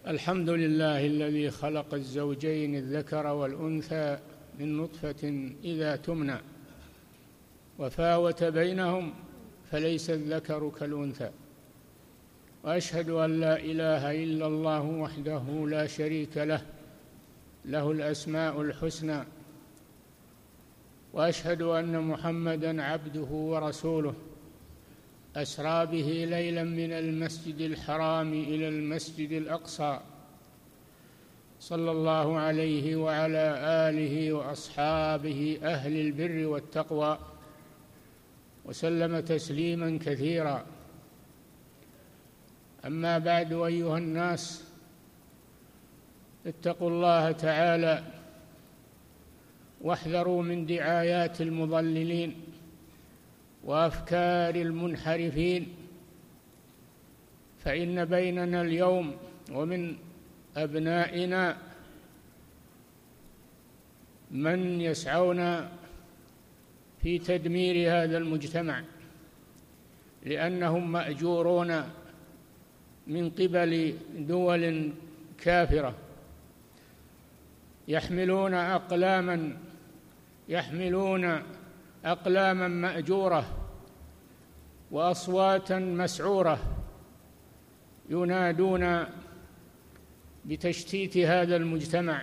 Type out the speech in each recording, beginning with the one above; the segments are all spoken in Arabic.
الحمد لله الذي خلق الزوجين الذكر والأنثى من نطفة إذا تمنى وفاوت بينهم فليس الذكر كالأنثى، وأشهد أن لا إله إلا الله وحده لا شريك له، له الأسماء الحسنى، وأشهد أن محمدًا عبده ورسوله أسرى به ليلا من المسجد الحرام إلى المسجد الأقصى، صلى الله عليه وعلى آله وأصحابه أهل البر والتقوى، وسلم تسليما كثيرا. أما بعد، أيها الناس، اتقوا الله تعالى واحذروا من دعايات المضللين وأفكار المنحرفين، فإن بيننا اليوم ومن أبنائنا من يسعون في تدمير هذا المجتمع، لأنهم مأجورون من قبل دول كافرة يحملون أقلاما مأجورة وأصواتا مسعورة ينادون بتشتيت هذا المجتمع.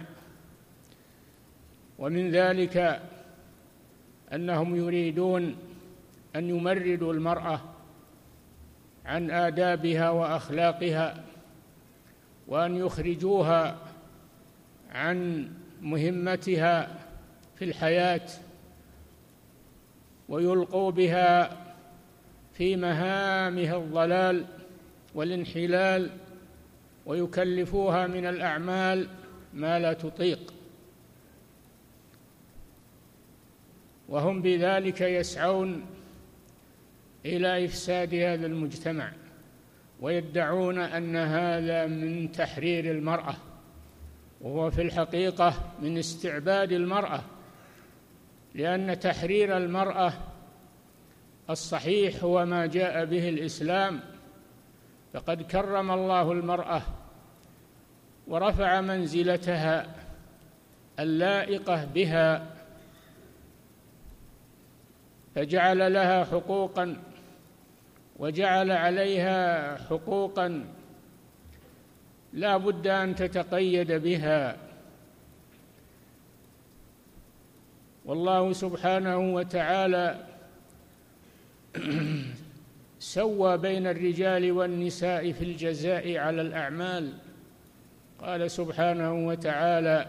ومن ذلك أنهم يريدون أن يمرروا المرأة عن آدابها وأخلاقها، وأن يخرجوها عن مهمتها في الحياة، ويلقوا بها في مهامها الضلال والانحلال، ويكلفوها من الأعمال ما لا تطيق، وهم بذلك يسعون إلى إفساد هذا المجتمع، ويدعون أن هذا من تحرير المرأة، وهو في الحقيقة من استعباد المرأة، لأن تحرير المرأة الصحيح هو ما جاء به الإسلام، فقد كرم الله المرأة ورفع منزلتها اللائقة بها، فجعل لها حقوقا وجعل عليها حقوقا لا بد أن تتقيد بها. والله سبحانه وتعالى سوى بين الرجال والنساء في الجزاء على الأعمال. قال سبحانه وتعالى: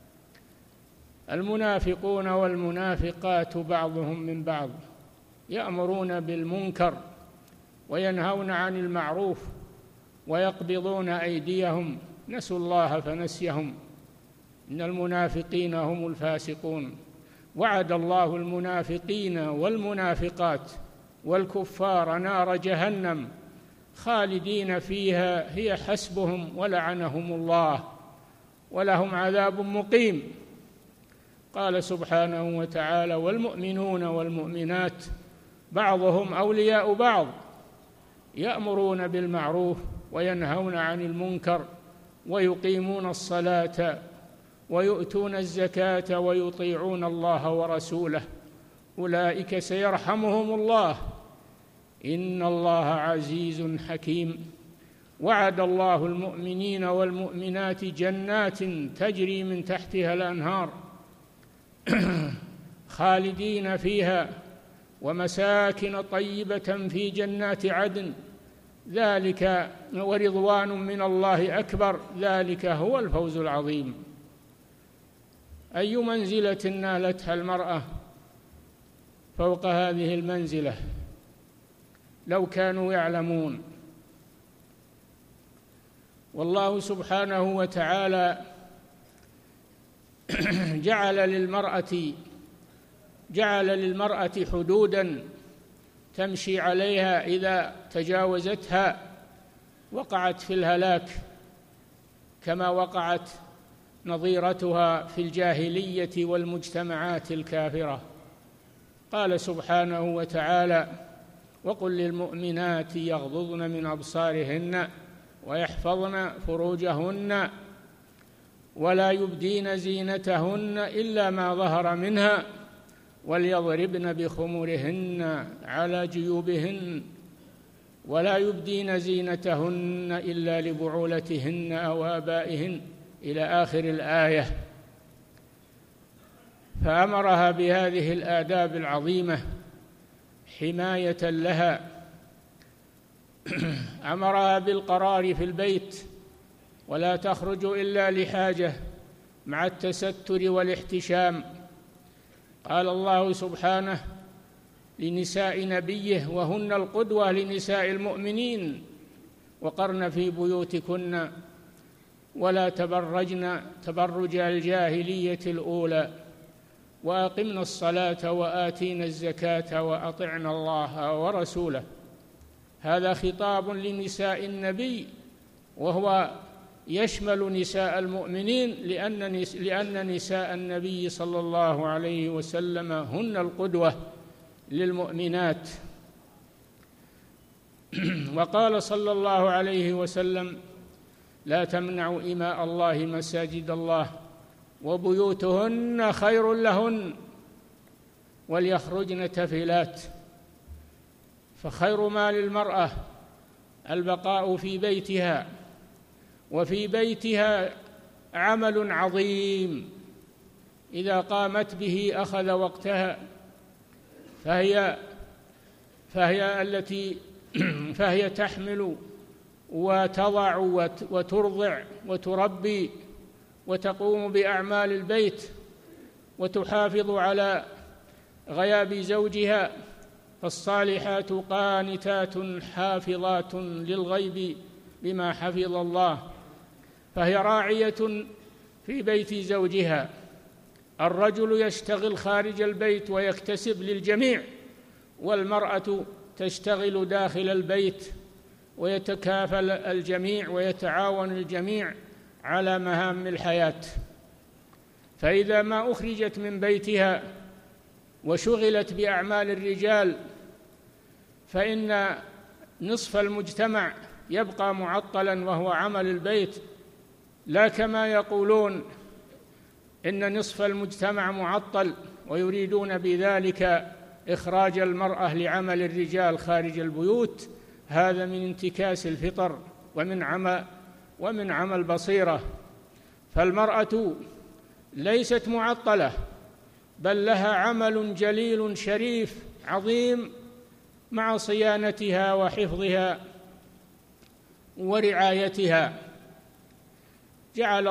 المنافقون والمنافقات بعضهم من بعض يأمرون بالمنكر وينهون عن المعروف ويقبضون أيديهم نسوا الله فنسيهم إن المنافقين هم الفاسقون. وعد الله المنافقين والمنافقات والكفار نار جهنم خالدين فيها هي حسبهم ولعنهم الله ولهم عذاب مقيم. قال سبحانه وتعالى: والمؤمنون والمؤمنات بعضهم أولياء بعض يأمرون بالمعروف وينهون عن المنكر ويقيمون الصلاة ويؤتون الزكاة ويطيعون الله ورسوله أولئك سيرحمهم الله إن الله عزيز حكيم. وعد الله المؤمنين والمؤمنات جنات تجري من تحتها الأنهار خالدين فيها ومساكن طيبة في جنات عدن ذلك ورضوان من الله أكبر ذلك هو الفوز العظيم. أي منزلة نالتها المرأة فوق هذه المنزلة لو كانوا يعلمون. والله سبحانه وتعالى جعل للمرأة حدوداً تمشي عليها، إذا تجاوزتها وقعت في الهلاك كما وقعت نظيرتها في الجاهلية والمجتمعات الكافرة. قال سبحانه وتعالى: وقل للمؤمنات يغضضن من أبصارهن ويحفظن فروجهن ولا يبدين زينتهن إلا ما ظهر منها وليضربن بخمرهن على جيوبهن ولا يبدين زينتهن إلا لبعولتهن أو آبائهن إلى آخر الآية. فأمرها بهذه الآداب العظيمة حماية لها. أمرها بالقرار في البيت ولا تخرج إلا لحاجة مع التستر والاحتشام. قال الله سبحانه لنساء نبيه وهن القدوة لنساء المؤمنين: وقرن في بيوتكن ولا تبرجن تبرج الجاهلية الأولى وأقمنا الصلاة وآتينا الزكاة وأطعنا الله ورسوله. هذا خطاب لنساء النبي، وهو يشمل نساء المؤمنين، لأن نساء النبي صلى الله عليه وسلم هن القدوة للمؤمنات. وقال صلى الله عليه وسلم: لا تمنعوا إماء الله مساجد الله وبيوتهن خير لهن وليخرجن تفلات. فخير ما للمرأة البقاء في بيتها، وفي بيتها عمل عظيم إذا قامت به أخذ وقتها، فهي تحمل وتضع وترضع وتربي وتقوم بأعمال البيت وتحافظ على غياب زوجها. فالصالحات قانتات حافظات للغيب بما حفظ الله، فهي راعية في بيت زوجها. الرجل يشتغل خارج البيت ويكتسب للجميع، والمرأة تشتغل داخل البيت ويتكافل الجميع ويتعاون الجميع على مهام الحياة. فإذا ما أخرجت من بيتها وشغلت بأعمال الرجال فإن نصف المجتمع يبقى معطلا وهو عمل البيت، لا كما يقولون إن نصف المجتمع معطل ويريدون بذلك إخراج المرأة لعمل الرجال خارج البيوت. هذا من انتكاس الفطر ومن عمى البصيرة. فالمرأة ليست معطلة، بل لها عمل جليل شريف عظيم مع صيانتها وحفظها ورعايتها. جعل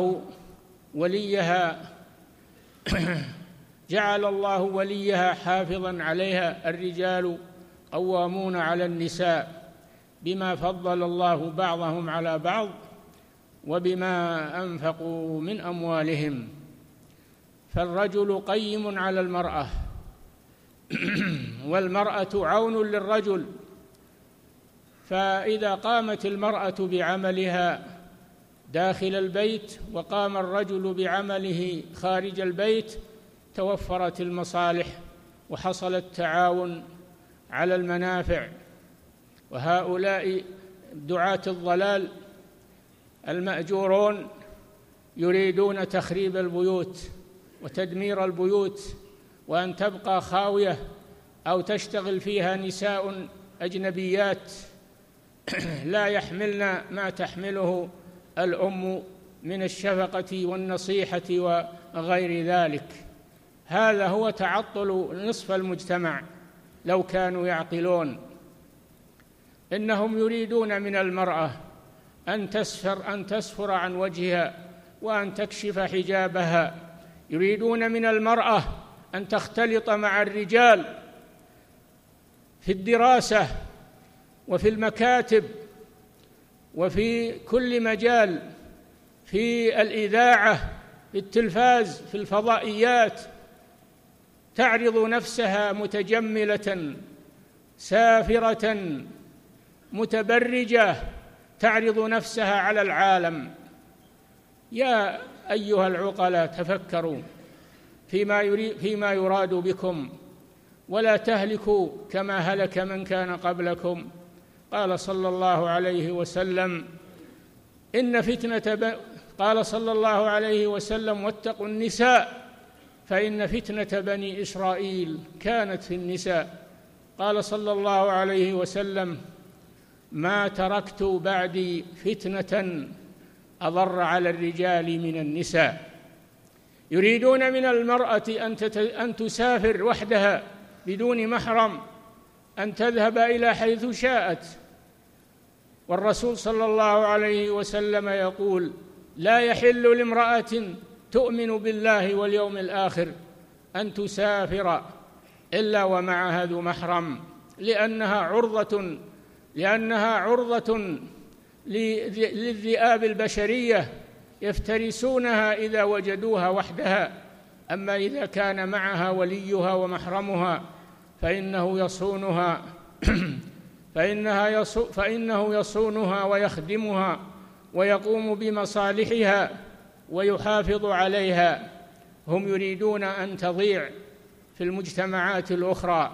الله وليها حافظا عليها. الرجال قوامون على النساء بما فضل الله بعضهم على بعض وبما أنفقوا من أموالهم. فالرجل قيم على المرأة والمرأة عون للرجل. فإذا قامت المرأة بعملها داخل البيت وقام الرجل بعمله خارج البيت توفرت المصالح وحصل التعاون على المنافع. وهؤلاء دعاة الضلال المأجورون يريدون تخريب البيوت وتدمير البيوت، وأن تبقى خاوية أو تشتغل فيها نساء أجنبيات لا يحملن ما تحمله الأم من الشفقة والنصيحة وغير ذلك. هذا هو تعطل نصف المجتمع لو كانوا يعقلون. إنهم يريدون من المرأة أن تسفر عن وجهها وأن تكشف حجابها، يريدون من المرأة أن تختلط مع الرجال في الدراسة وفي المكاتب وفي كل مجال، في الإذاعة، في التلفاز، في الفضائيات، تعرض نفسها متجملة سافرة متبرجة، تعرض نفسها على العالم. يا أيها العقلاء تفكروا فيما يراد بكم ولا تهلكوا كما هلك من كان قبلكم. قال صلى الله عليه وسلم: قال صلى الله عليه وسلم: واتقوا النساء فإن فتنة بني إسرائيل كانت في النساء. قال صلى الله عليه وسلم: ما تركت بعدي فتنة أضر على الرجال من النساء. يريدون من المرأة أن تسافر وحدها بدون محرم، أن تذهب إلى حيث شاءت، والرسول صلى الله عليه وسلم يقول: لا يحل لامرأة تؤمن بالله واليوم الآخر أن تسافر إلا ومعها ذو محرم، لأنها عرضة للذئاب البشرية يفترسونها إذا وجدوها وحدها. أما إذا كان معها وليها ومحرمها فإنه يصونها ويخدمها ويقوم بمصالحها ويحافظ عليها. هم يريدون أن تضيع في المجتمعات الأخرى،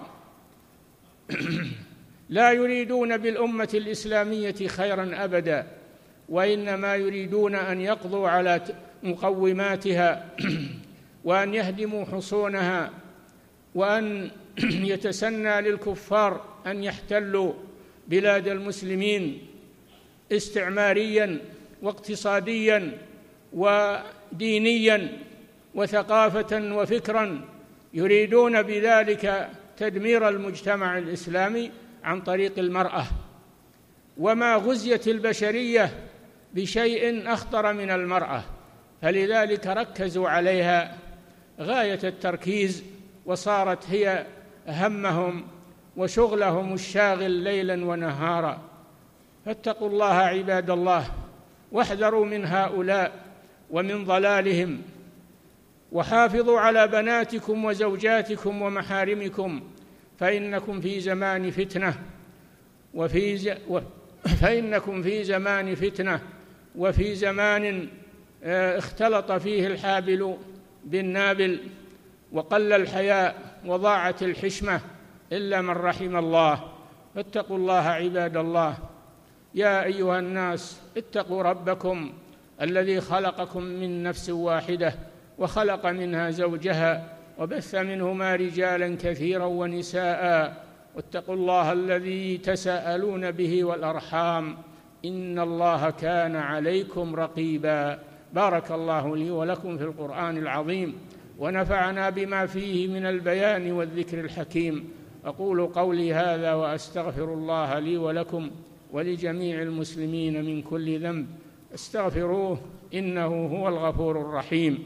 لا يريدون بالأمة الإسلامية خيرا أبدا، وإنما يريدون أن يقضوا على مقوماتها وأن يهدموا حصونها، وأن يتسنى للكفار أن يحتلوا بلاد المسلمين استعماريا واقتصاديا ودينيا وثقافة وفكرا. يريدون بذلك تدمير المجتمع الإسلامي عن طريق المرأة. وما غزيت البشرية بشيء أخطر من المرأة، فلذلك ركزوا عليها غاية التركيز، وصارت هي همهم وشغلهم الشاغل ليلا ونهارا. فاتقوا الله عباد الله، واحذروا من هؤلاء ومن ضلالهم، وحافظوا على بناتكم وزوجاتكم ومحارمكم، فإنكم في زمان فتنة وفي زمان اختلط فيه الحابل بالنابل، وقل الحياء وضاعت الحشمة إلا من رحم الله. فاتقوا الله عباد الله. يا أيها الناس اتقوا ربكم الذي خلقكم من نفس واحدة وخلق منها زوجها وبث منهما رجالا كثيرا ونساء، واتقوا الله الذي تساءلون به والأرحام إن الله كان عليكم رقيبا. بارك الله لي ولكم في القرآن العظيم، ونفعنا بما فيه من البيان والذكر الحكيم. أقول قولي هذا وأستغفر الله لي ولكم ولجميع المسلمين من كل ذنب، استغفروه إنه هو الغفور الرحيم.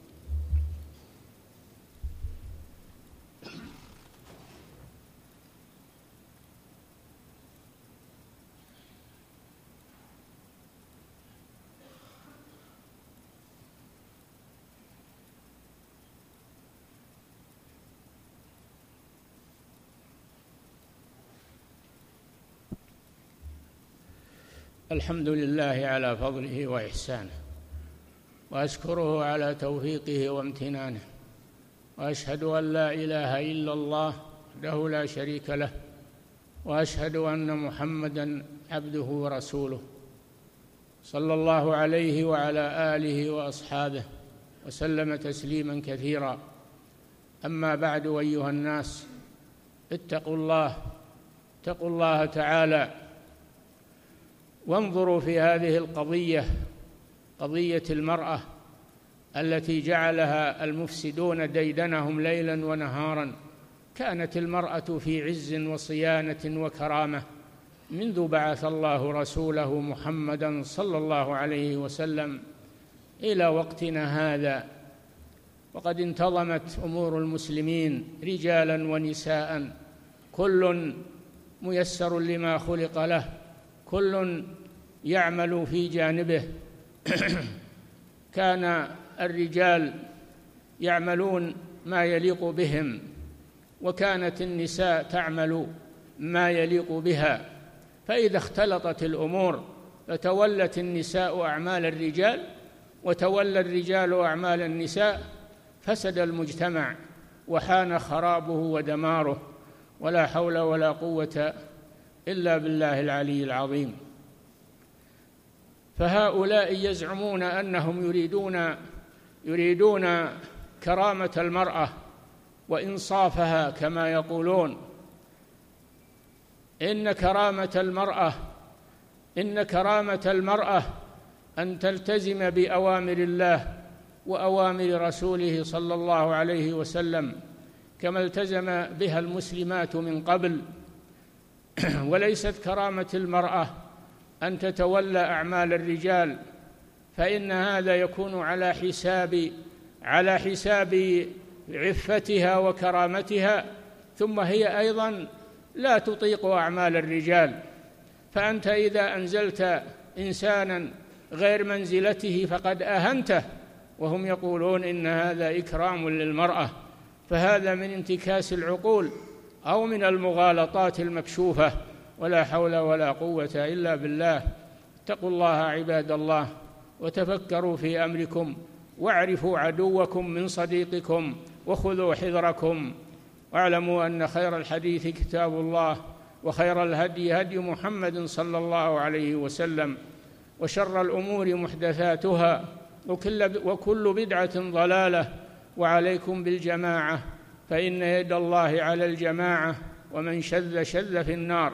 الحمد لله على فضله وإحسانه، وأشكره على توفيقه وامتنانه، وأشهد أن لا إله إلا الله وحده لا شريك له، وأشهد أن محمدًا عبده ورسوله صلى الله عليه وعلى آله وأصحابه وسلم تسليمًا كثيرا. أما بعد، أيها الناس، اتقوا الله تعالى، وانظروا في هذه القضية، قضية المرأة التي جعلها المفسدون ديدنهم ليلا ونهارا. كانت المرأة في عز وصيانة وكرامة منذ بعث الله رسوله محمدا صلى الله عليه وسلم إلى وقتنا هذا، وقد انتظمت أمور المسلمين رجالا ونساء، كل ميسر لما خلق له، كل يعمل في جانبه. كان الرجال يعملون ما يليق بهم، وكانت النساء تعمل ما يليق بها. فإذا اختلطت الأمور فتولت النساء أعمال الرجال وتولى الرجال أعمال النساء، فسد المجتمع وحان خرابه ودماره، ولا حول ولا قوة إلا بالله العلي العظيم. فهؤلاء يزعمون أنهم يريدون كرامة المرأة وإنصافها كما يقولون. إن كرامة المرأة أن تلتزم بأوامر الله وأوامر رسوله صلى الله عليه وسلم كما التزم بها المسلمات من قبل، وليست كرامة المرأة أن تتولى أعمال الرجال، فإن هذا يكون على حساب عفتها وكرامتها، ثم هي أيضا لا تطيق أعمال الرجال. فأنت إذا أنزلت إنسانا غير منزلته فقد أهنته، وهم يقولون إن هذا إكرام للمرأة، فهذا من انتكاس العقول أو من المغالطات المكشوفة، ولا حول ولا قوة إلا بالله. اتقوا الله عباد الله، وتفكروا في أمركم، واعرفوا عدوكم من صديقكم، وخذوا حذركم، واعلموا أن خير الحديث كتاب الله، وخير الهدي هدي محمد صلى الله عليه وسلم، وشر الأمور محدثاتها، وكل بدعة ضلالة، وعليكم بالجماعة، فإن يد الله على الجماعة، ومن شذ في النار.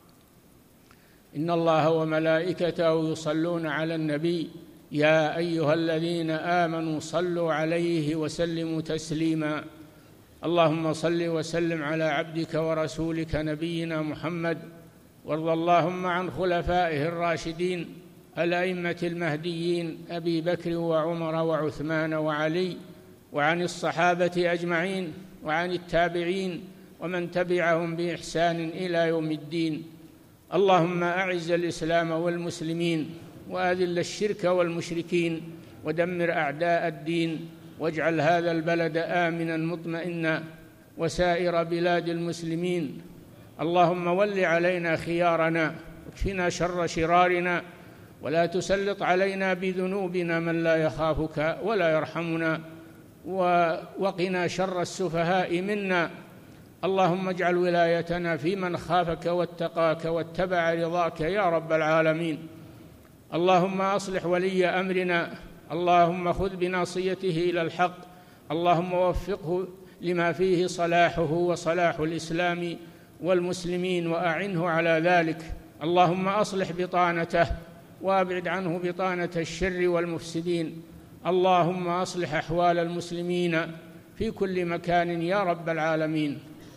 إن الله وملائكته يصلون على النبي يا أيها الذين آمنوا صلوا عليه وسلموا تسليما. اللهم صل وسلم على عبدك ورسولك نبينا محمد، وارض اللهم عن خلفائه الراشدين الأئمة المهديين أبي بكر وعمر وعثمان وعلي، وعن الصحابة أجمعين، وعن التابعين ومن تبعهم بإحسان إلى يوم الدين. اللهم أعز الإسلام والمسلمين، وأذل الشرك والمشركين، ودمر أعداء الدين، واجعل هذا البلد آمنا مطمئنا، وسائر بلاد المسلمين. اللهم ول علينا خيارنا، واكفنا شر شرارنا، ولا تسلط علينا بذنوبنا من لا يخافك ولا يرحمنا، وقنا شر السفهاء منا. اللهم اجعل ولايتنا في من خافك واتقاك واتبع رضاك يا رب العالمين. اللهم أصلح ولي أمرنا، اللهم خذ بناصيته إلى الحق، اللهم وفقه لما فيه صلاحه وصلاح الإسلام والمسلمين، وأعنه على ذلك. اللهم أصلح بطانته، وابعد عنه بطانة الشر والمفسدين. اللهم أصلح أحوال المسلمين في كل مكان يا رب العالمين.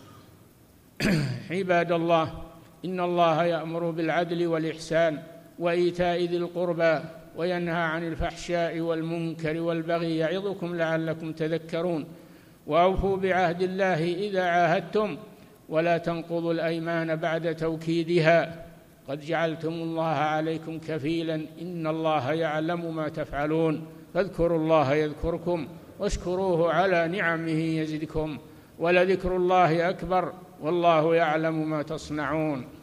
عباد الله، إن الله يأمر بالعدل والإحسان وإيتاء ذي القربى، وينهى عن الفحشاء والمنكر والبغي، يعظكم لعلكم تذكرون. وأوفوا بعهد الله إذا عاهدتم، ولا تنقضوا الأيمان بعد توكيدها، قد جعلتم الله عليكم كفيلا، إن الله يعلم ما تفعلون. فاذكروا الله يذكركم، واشكروه على نعمه يزدكم، ولذكر الله أكبر، والله يعلم ما تصنعون.